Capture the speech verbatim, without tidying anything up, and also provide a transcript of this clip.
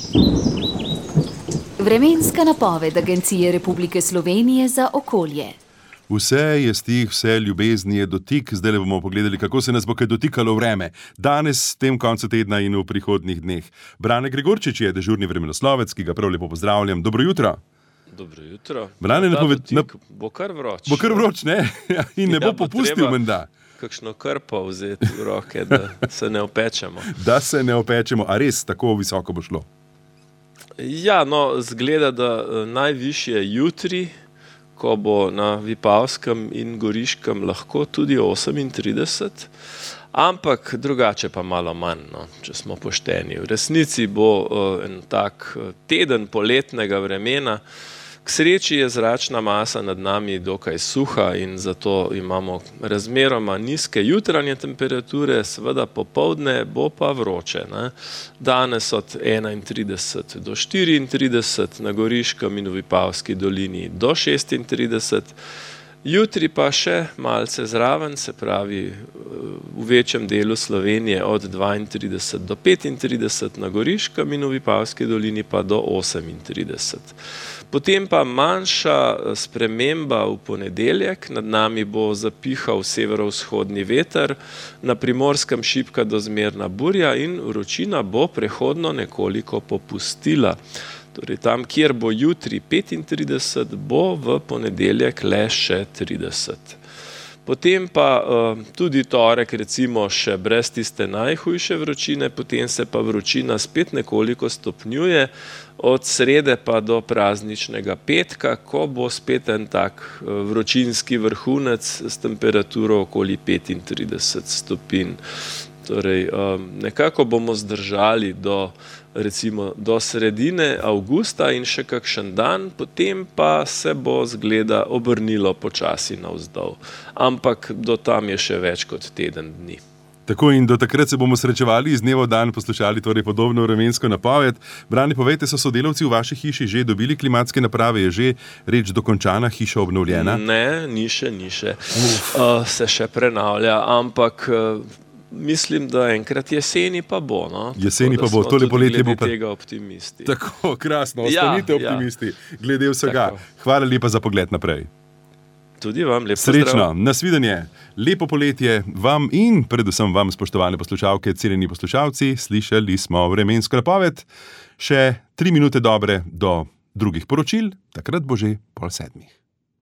Vremenska napoved Agencije Republike Slovenije za okolje. Vse je stih, vse ljubezni je dotik. Zdaj le bomo pogledali, kako se nas bo kaj dotikalo vreme. Danes, tem koncu tedna in v prihodnjih dneh. Brane Gregorčič je dežurni vremenoslovec, ki ga prav lepo pozdravljam. Dobro jutro. Dobro jutro. Brane, napoved... dotik bo kar vroč. Bo kar vroč, ne? In ne Ja, bo bo popustil, treba menda. Kakšno krpo vzeti v roke, da se ne opečemo. Da se ne opečemo. A res tako visoko bo šlo? Ja, no, zgleda, da najvišje jutri, ko bo na Vipavskem in Goriškem lahko tudi osemintrideset, ampak drugače pa malo manj, no, če smo pošteni. V resnici bo uh, en tak teden poletnega vremena. K sreči je zračna masa nad nami dokaj suha in zato imamo razmeroma nizke jutranje temperature, seveda popoldne bo pa vroče. Ne? Danes od enaintrideset do štiriintrideset, na Goriškem in v Vipavski dolini do šestintrideset, jutri pa še malce zraven, se pravi v večjem delu Slovenije od dvaintrideset do petintrideset, na Goriškem in v Vipavski dolini pa do osemintrideset. Potem pa manjša sprememba v ponedeljek, nad nami bo zapihal severovzhodni veter, na Primorskem šibka do zmerna burja in vročina bo prehodno nekoliko popustila. Torej tam, kjer bo jutri petintrideset, bo v ponedeljek le še trideset. Potem pa uh, tudi torek recimo še brez tiste najhujše vročine, potem se pa vročina spet nekoliko stopnjuje, od srede pa do prazničnega petka, ko bo spet en tak uh, vročinski vrhunec s temperaturo okoli petintrideset stopinj. Torej, um, nekako bomo zdržali do, recimo, do sredine avgusta in še kakšen dan, potem pa se bo zgleda obrnilo počasi navzdol. Ampak do tam je še več kot teden dni. Tako, in do takrat se bomo srečevali, iz dneva v dan poslušali torej podobno vremensko napoved. Brani, povejte, so sodelavci v vaši hiši že dobili klimatske naprave? Je že reč dokončana, hiša obnovljena? Ne, ni še, ni še. Uh, se še prenavlja, ampak... Uh, Mislim, da enkrat jeseni pa bo. No? Jeseni Tako, pa bo, tole poletje bo pa... tega optimisti. Tako, krasno, ostanite ja, optimisti, ja. Glede vsega. Tako. Hvala lepa za pogled naprej. Tudi vam, lep Srečno, pozdrav. nasvidenje, lepo poletje vam in predvsem vam, spoštovane poslušalke, cenjeni poslušalci. Slišali smo vremensko napoved. Še tri minute dobre do drugih poročil, takrat bo že pol sedmih.